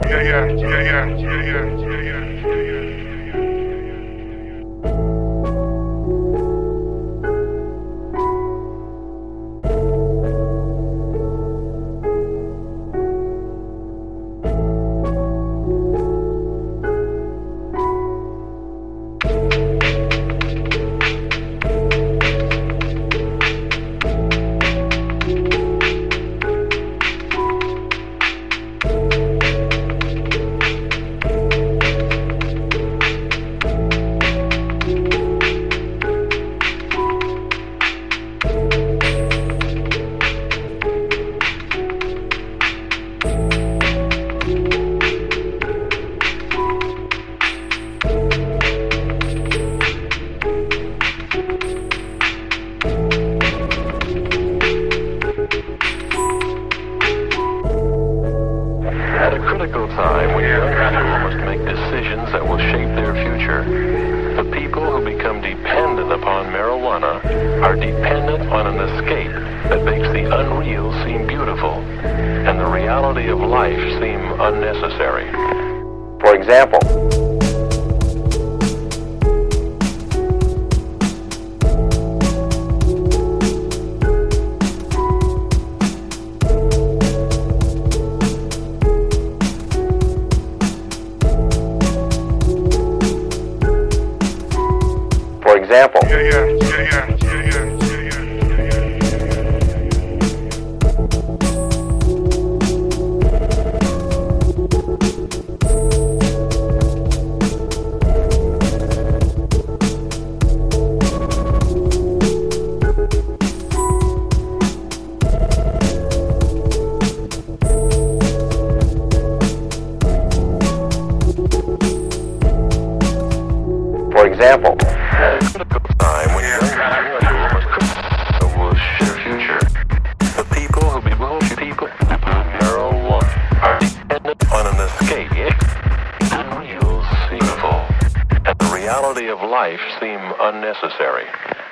At a critical time when young people must make decisions that will shape their future, the people who become dependent upon marijuana are dependent on an escape that makes the unreal seem beautiful and the reality of life seem unnecessary. For example, at a critical time when young people will share future, the people who marijuana are dependent on an escape. Unreal, seemful, and the reality of life seem unnecessary.